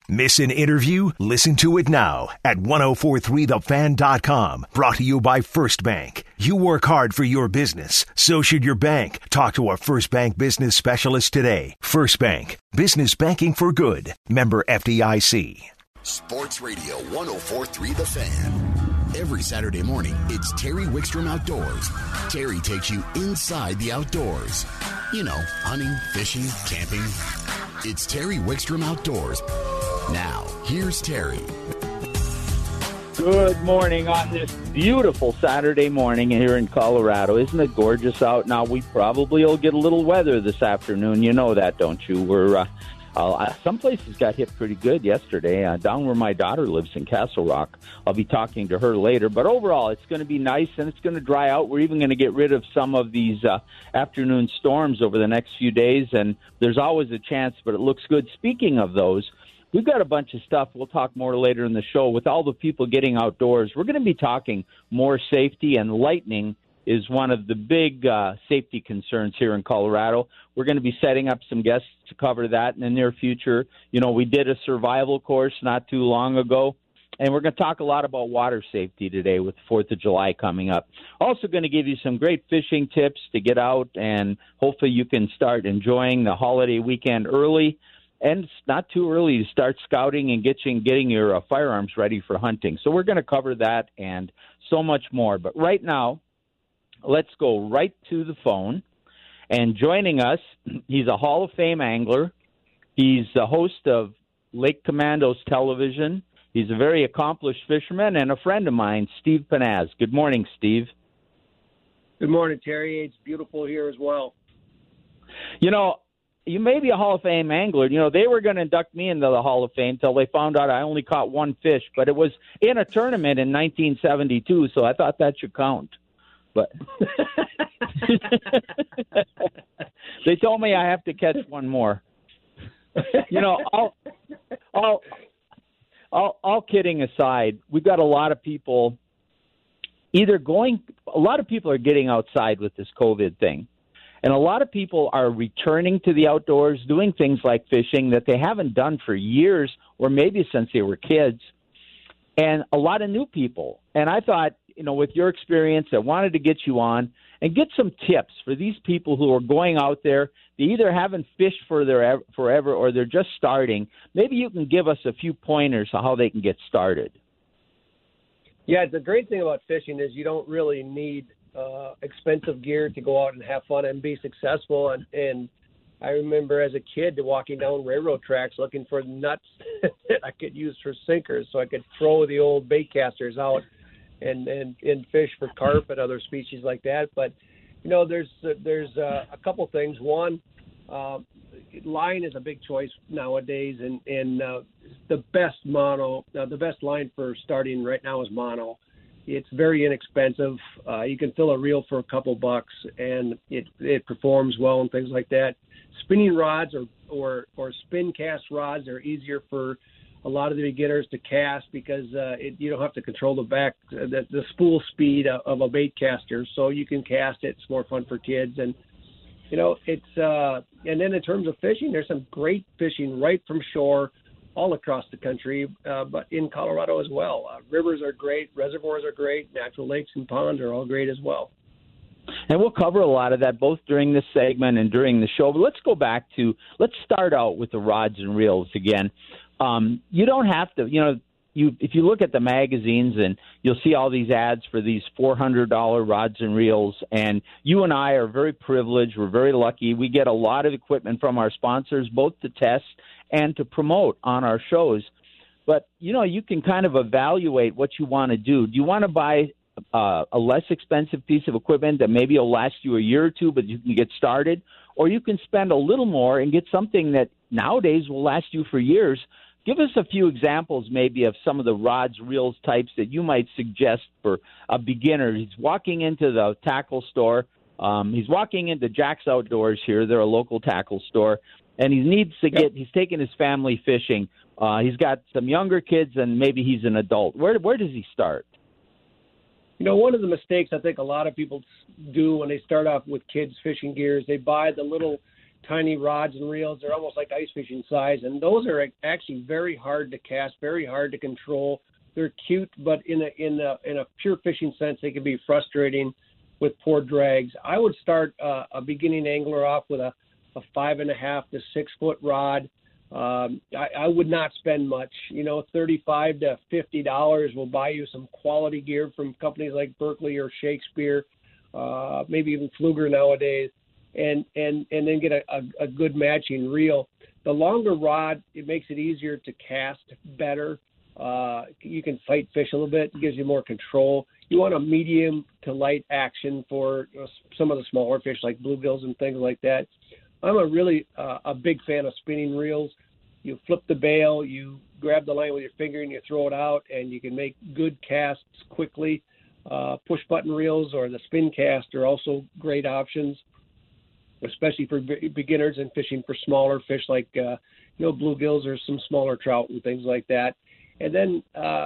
Miss an interview? Listen to it now at 1043thefan.com. Brought to you by First Bank. You work hard for your business. So should your bank. Talk to a First Bank business specialist today. First Bank. Business banking for good. Member FDIC. Sports Radio 1043 The Fan. Every Saturday morning, it's Terry Wickstrom Outdoors. Terry takes you inside the outdoors. You know, hunting, fishing, camping. It's Terry Wickstrom Outdoors. Now, here's Terry. Good morning on this beautiful Saturday morning here in Colorado. Isn't it gorgeous out? Now, we probably will get a little weather this afternoon. You know that, don't you? Some places got hit pretty good yesterday, down where my daughter lives in Castle Rock. I'll be talking to her later. But overall, it's going to be nice, and it's going to dry out. We're even going to get rid of some of these afternoon storms over the next few days, and there's always a chance, but it looks good. Speaking of those, we've got a bunch of stuff. We'll talk more later in the show. With all the people getting outdoors, we're going to be talking more safety, and lightning is one of the big safety concerns here in Colorado. We're going to be setting up some guests to cover that in the near future. You know, we did a survival course not too long ago, and we're going to talk a lot about water safety today with the 4th of July coming up. Also going to give you some great fishing tips to get out, and hopefully you can start enjoying the holiday weekend early. And it's not too early to start scouting and getting your firearms ready for hunting. So we're going to cover that and so much more. But right now, let's go right to the phone. And joining us, he's a Hall of Fame angler. He's the host of Lake Commandos Television. He's a very accomplished fisherman and a friend of mine, Steve Panaz. Good morning, Steve. Good morning, Terry. It's beautiful here as well. You know, you may be a Hall of Fame angler. You know, they were going to induct me into the Hall of Fame until they found out I only caught one fish, but it was in a tournament in 1972, so I thought that should count. But they told me I have to catch one more. You know, all kidding aside, we've got a lot of people a lot of people are getting outside with this COVID thing. And a lot of people are returning to the outdoors, doing things like fishing that they haven't done for years or maybe since they were kids. And a lot of new people. And I thought, you know, with your experience, I wanted to get you on and get some tips for these people who are going out there. They either haven't fished forever or they're just starting. Maybe you can give us a few pointers on how they can get started. Yeah, the great thing about fishing is you don't really need expensive gear to go out and have fun and be successful. And I remember as a kid walking down railroad tracks looking for nuts that I could use for sinkers so I could throw the old bait casters out and fish for carp and other species like that. But, you know, there's a couple things. One, line is a big choice nowadays, and the best line for starting right now is mono. It's very inexpensive. You can fill a reel for a couple bucks, and it performs well and things like that. Spinning rods or spin cast rods are easier for a lot of the beginners to cast because you don't have to control the spool speed of a bait caster, so you can cast it. It's more fun for kids, and you know it's. And then in terms of fishing, there's some great fishing right from shore, all across the country, but in Colorado as well. Rivers are great, reservoirs are great, natural lakes and ponds are all great as well. And we'll cover a lot of that both during this segment and during the show. But let's start out with the rods and reels again. You don't have to, if you look at the magazines and you'll see all these ads for these $400 rods and reels, and you and I are very privileged. We're very lucky. We get a lot of equipment from our sponsors, both to test and to promote on our shows. But, you can kind of evaluate what you want to do. Do you want to buy a less expensive piece of equipment that maybe will last you a year or two, but you can get started? Or you can spend a little more and get something that nowadays will last you for years. Give us a few examples maybe of some of the rods, reels types that you might suggest for a beginner. He's walking into the tackle store. He's walking into Jack's Outdoors here. They're a local tackle store. And he needs to he's taking his family fishing. He's got some younger kids and maybe he's an adult. Where does he start? One of the mistakes I think a lot of people do when they start off with kids' fishing gear is they buy the little tiny rods and reels. They're almost like ice fishing size, and those are actually very hard to cast, very hard to control. They're cute, but in a pure fishing sense, they can be frustrating with poor drags. I would start a beginning angler off with a 5.5 to 6 foot rod. I would not spend much. $35 to $50 will buy you some quality gear from companies like Berkley or Shakespeare, maybe even Pfluger nowadays, and then get a good matching reel. The longer rod, it makes it easier to cast better. You can fight fish a little bit. It gives you more control. You want a medium to light action for some of the smaller fish like bluegills and things like that. I'm a big fan of spinning reels. You flip the bail, you grab the line with your finger and you throw it out, and you can make good casts quickly. Push button reels or the spin cast are also great options, especially for beginners and fishing for smaller fish like bluegills or some smaller trout and things like that. And then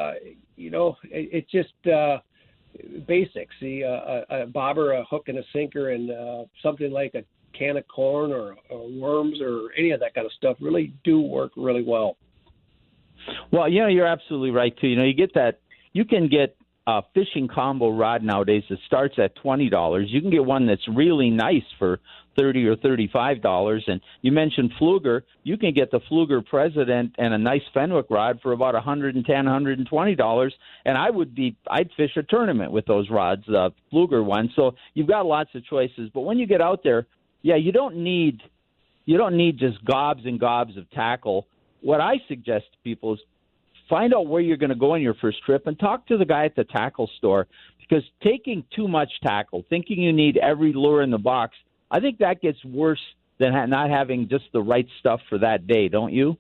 it's just basics. A bobber, a hook, and a sinker, and something like a can of corn or worms or any of that kind of stuff really do work really well. Well, you're absolutely right too. You get that. You can get a fishing combo rod nowadays that starts at $20. You can get one that's really nice for $30 or $35. And you mentioned Pfluger. You can get the Pfluger President and a nice Fenwick rod for about $110, $120. And I'd fish a tournament with those rods, the Pfluger ones. So you've got lots of choices. But when you get out there, you don't need just gobs and gobs of tackle. What I suggest to people is find out where you're going to go on your first trip and talk to the guy at the tackle store, because taking too much tackle, thinking you need every lure in the box, I think that gets worse than not having just the right stuff for that day, don't you?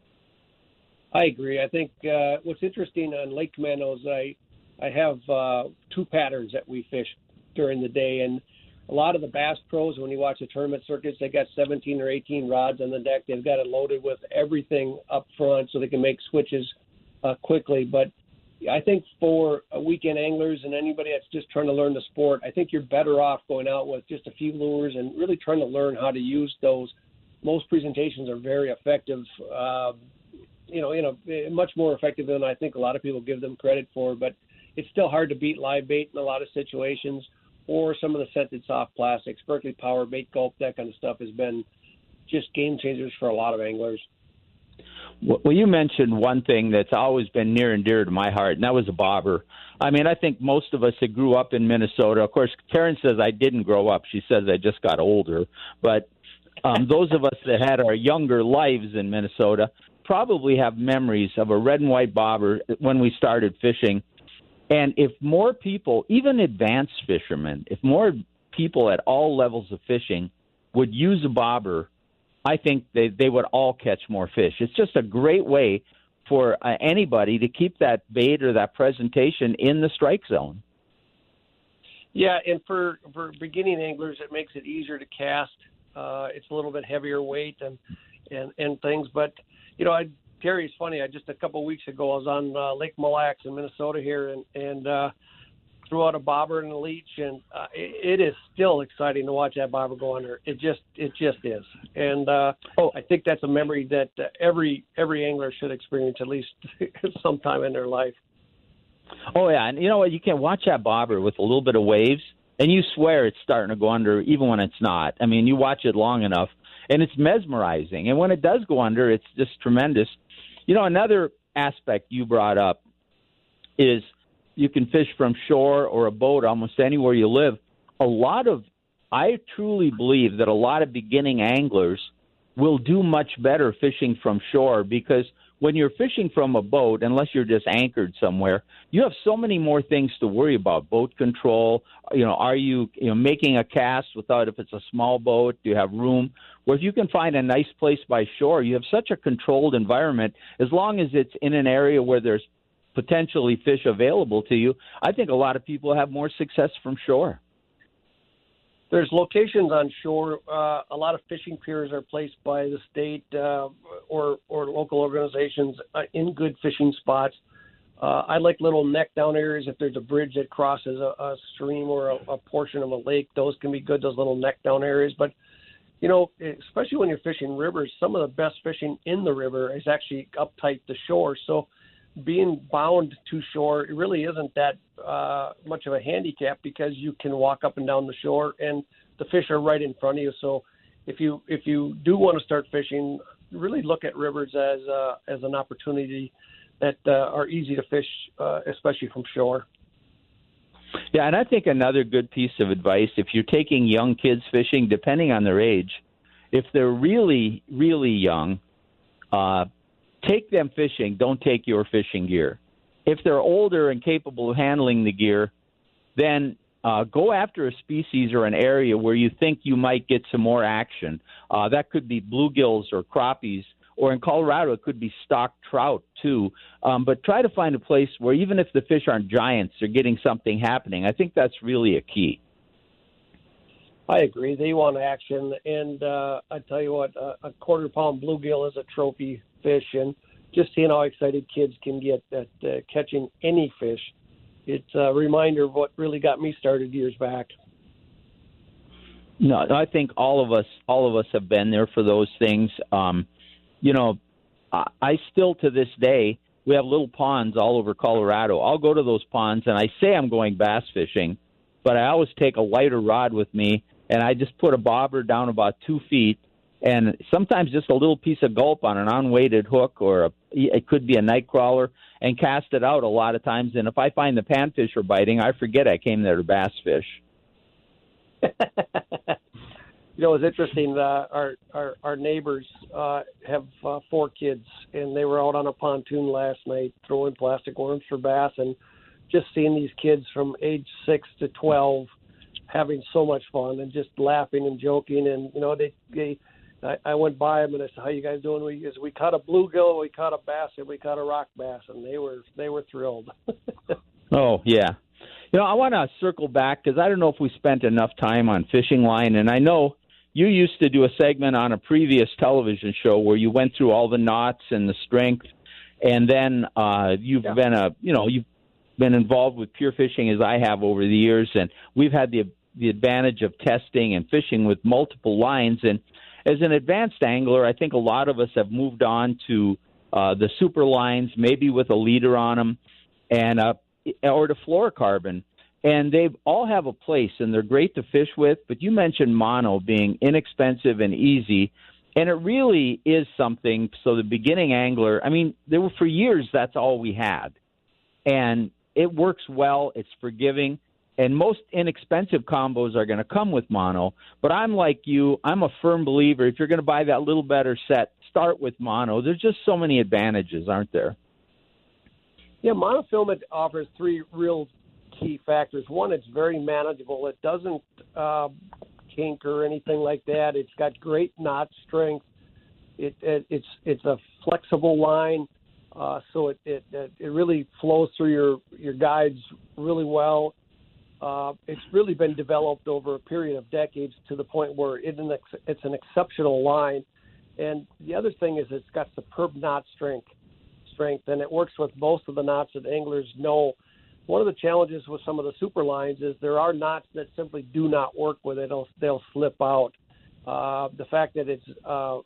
I agree. I think what's interesting on Lake Comandos, I have 2 patterns that we fish during the day, and a lot of the bass pros, when you watch the tournament circuits, they got 17 or 18 rods on the deck. They've got it loaded with everything up front so they can make switches quickly. But I think for weekend anglers and anybody that's just trying to learn the sport, I think you're better off going out with just a few lures and really trying to learn how to use those. Most presentations are very effective, much more effective than I think a lot of people give them credit for. But it's still hard to beat live bait in a lot of situations, or some of the scented soft plastics. Berkley Power, Bait Gulp, that kind of stuff has been just game changers for a lot of anglers. Well, you mentioned one thing that's always been near and dear to my heart, and that was a bobber. I mean, I think most of us that grew up in Minnesota, of course, Karen says I didn't grow up. She says I just got older. But those of us that had our younger lives in Minnesota probably have memories of a red and white bobber when we started fishing. And if more people, even advanced fishermen, if more people at all levels of fishing would use a bobber, I think they would all catch more fish. It's just a great way for anybody to keep that bait or that presentation in the strike zone. Yeah, and for beginning anglers, it makes it easier to cast. It's a little bit heavier weight and things. But, Terry, it's funny. Just a couple of weeks ago, I was on Lake Mille Lacs in Minnesota here and threw out a bobber and a leech, and it is still exciting to watch that bobber go under. It just is. And I think that's a memory that every angler should experience at least sometime in their life. Oh, yeah. And you know what? You can watch that bobber with a little bit of waves, and you swear it's starting to go under even when it's not. I mean, you watch it long enough, and it's mesmerizing. And when it does go under, it's just tremendous. Another aspect you brought up is you can fish from shore or a boat almost anywhere you live. I truly believe that a lot of beginning anglers will do much better fishing from shore, because when you're fishing from a boat, unless you're just anchored somewhere, you have so many more things to worry about. Boat control, are you making a cast without, if it's a small boat, do you have room? Where if you can find a nice place by shore, you have such a controlled environment, as long as it's in an area where there's potentially fish available to you. I think a lot of people have more success from shore. There's locations on shore. A lot of fishing piers are placed by the state or local organizations in good fishing spots. I like little neck down areas. If there's a bridge that crosses a stream or a portion of a lake, those can be good, those little neck down areas. But, especially when you're fishing rivers, some of the best fishing in the river is actually uptight to shore. So being bound to shore, it really isn't that much of a handicap because you can walk up and down the shore and the fish are right in front of you. So if you do want to start fishing, really look at rivers as an opportunity that are easy to fish, especially from shore. Yeah, and I think another good piece of advice, if you're taking young kids fishing, depending on their age, if they're really, really young, take them fishing. Don't take your fishing gear. If they're older and capable of handling the gear, then go after a species or an area where you think you might get some more action. That could be bluegills or crappies, or in Colorado, it could be stock trout too. But try to find a place where even if the fish aren't giants, they're getting something happening. I think that's really a key. I agree. They want action. And I tell you what, a quarter-pound bluegill is a trophy fish. And just seeing how excited kids can get at catching any fish, it's a reminder of what really got me started years back. No, I think all of us have been there for those things. I still to this day, we have little ponds all over Colorado. I'll go to those ponds and I say I'm going bass fishing, but I always take a lighter rod with me and I just put a bobber down about 2 feet and sometimes just a little piece of gulp on an unweighted hook or it could be a night crawler and cast it out a lot of times. And if I find the panfish are biting, I forget I came there to bass fish. It's interesting. Our neighbors have 4 kids, and they were out on a pontoon last night throwing plastic worms for bass, and just seeing these kids from age 6 to 12 having so much fun and just laughing and joking. And I went by them and I said, "How you guys doing?" We caught a bluegill, we caught a bass, and we caught a rock bass, and they were thrilled. Oh yeah. I want to circle back because I don't know if we spent enough time on fishing line, and I know you used to do a segment on a previous television show where you went through all the knots and the strength, and then you've been involved with pure fishing as I have over the years, and we've had the advantage of testing and fishing with multiple lines. And as an advanced angler, I think a lot of us have moved on to the super lines, maybe with a leader on them, and or to fluorocarbon. And they all have a place, and they're great to fish with. But you mentioned mono being inexpensive and easy, and it really is something. So the beginning angler, for years, that's all we had. And it works well. It's forgiving. And most inexpensive combos are going to come with mono. But I'm like you. I'm a firm believer. If you're going to buy that little better set, start with mono. There's just so many advantages, aren't there? Yeah, monofilament offers 3 real key factors. One, it's very manageable. It doesn't kink or anything like that. It's got great knot strength. It's a flexible line, so it really flows through your guides really well. It's really been developed over a period of decades to the point where it's an exceptional line. And the other thing is it's got superb knot strength, and it works with most of the knots that anglers know. One of the challenges with some of the super lines is there are knots that simply do not work with it. They'll slip out. The fact that it's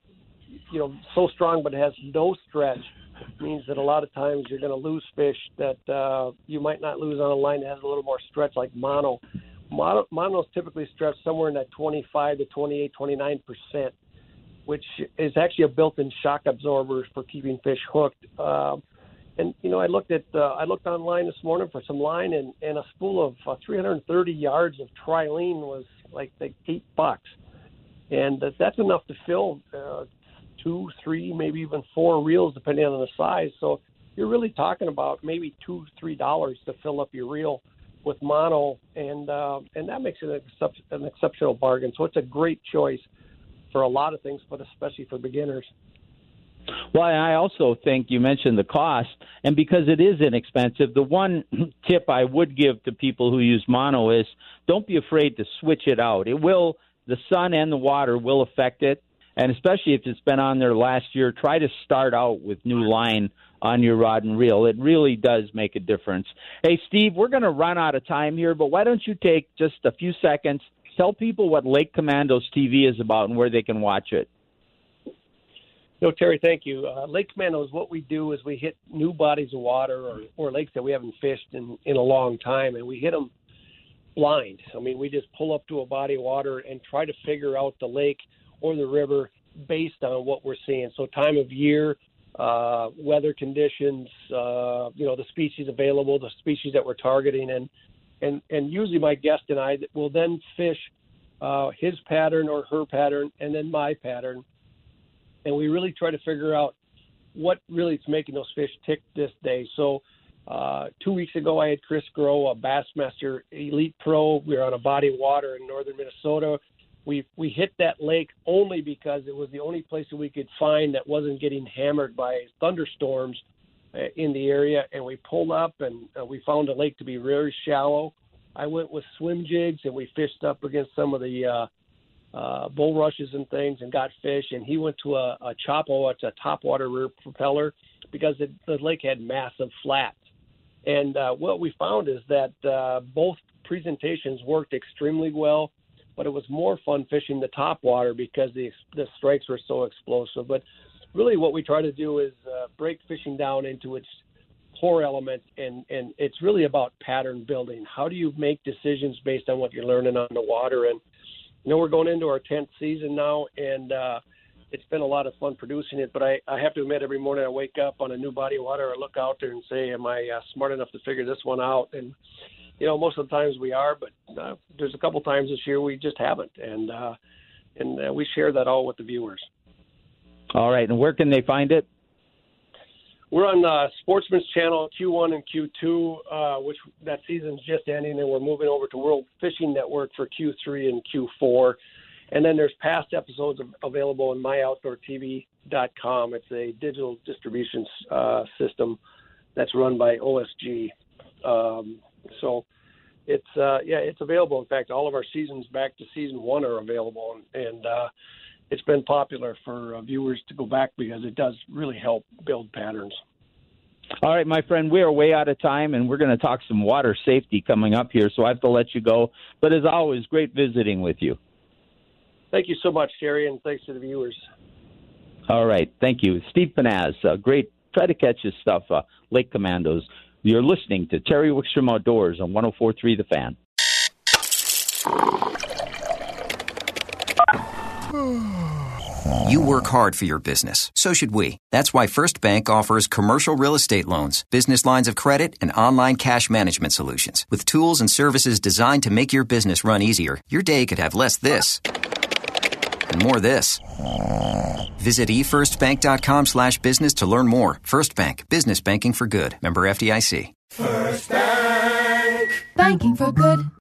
so strong but it has no stretch means that a lot of times you're going to lose fish that you might not lose on a line that has a little more stretch like mono. Mono's typically stretched somewhere in that 25 to 28, 29%, which is actually a built-in shock absorber for keeping fish hooked. And I looked online this morning for some line, and a spool of 330 yards of trilene was like $8, and that's enough to fill 2, 3, maybe even 4 reels depending on the size. So you're really talking about maybe $2-3 to fill up your reel with mono, and that makes it an exceptional bargain. So it's a great choice for a lot of things, but especially for beginners. Well, I also think you mentioned the cost, and because it is inexpensive, the one tip I would give to people who use mono is don't be afraid to switch it out. The sun and the water will affect it, and especially if it's been on there last year, try to start out with new line on your rod and reel. It really does make a difference. Hey, Steve, we're going to run out of time here, but why don't you take just a few seconds tell people what Lake Commandos TV is about and where they can watch it. No, Terry, thank you. Lake Commandos, what we do is we hit new bodies of water or lakes that we haven't fished in a long time, and we hit them blind. I mean, we just pull up to a body of water and try to figure out the lake or the river based on what we're seeing. So time of year, weather conditions, the species available, the species that we're targeting, and usually my guest and I will then fish his pattern or her pattern and then my pattern. And we really try to figure out what really is making those fish tick this day. So 2 weeks ago, I had Chris Groh, a Bassmaster Elite Pro. We were on a body of water in northern Minnesota. We hit that lake only because it was the only place that we could find that wasn't getting hammered by thunderstorms in the area. And we pulled up, and we found a lake to be very shallow. I went with swim jigs, and we fished up against some of the bulrushes and things and got fish. And he went to a Chapo. It's a topwater rear propeller because the lake had massive flats. And what we found is that both presentations worked extremely well, but it was more fun fishing the topwater because the strikes were so explosive. But really what we try to do is break fishing down into its core elements, and it's really about pattern building. How do you make decisions based on what you're learning on the water? And we're going into our 10th season now, and it's been a lot of fun producing it. But I have to admit, every morning I wake up on a new body of water, I look out there and say, am I smart enough to figure this one out? And, most of the times we are, but there's a couple times this year we just haven't. And we share that all with the viewers. All right. And where can they find it? We're on Sportsman's Channel Q1 and Q2, which that season's just ending, and we're moving over to World Fishing Network for Q3 and Q4. And then there's past episodes available on myoutdoortv.com. It's a digital distribution system that's run by OSG. So it's available. In fact, all of our seasons back to season 1 are available, and it's been popular for viewers to go back because it does really help build patterns. All right, my friend, we are way out of time, and we're going to talk some water safety coming up here, so I have to let you go. But as always, great visiting with you. Thank you so much, Terry, and thanks to the viewers. All right, thank you. Steve Pennaz, great. Try to catch his stuff, Lake Commandos. You're listening to Terry Wickstrom Outdoors on 104.3 The Fan. You work hard for your business. So should we. That's why First Bank offers commercial real estate loans, business lines of credit, and online cash management solutions. With tools and services designed to make your business run easier, your day could have less this and more this. Visit efirstbank.com/business to learn more. First Bank. Business banking for good. Member FDIC. First Bank. Banking for good.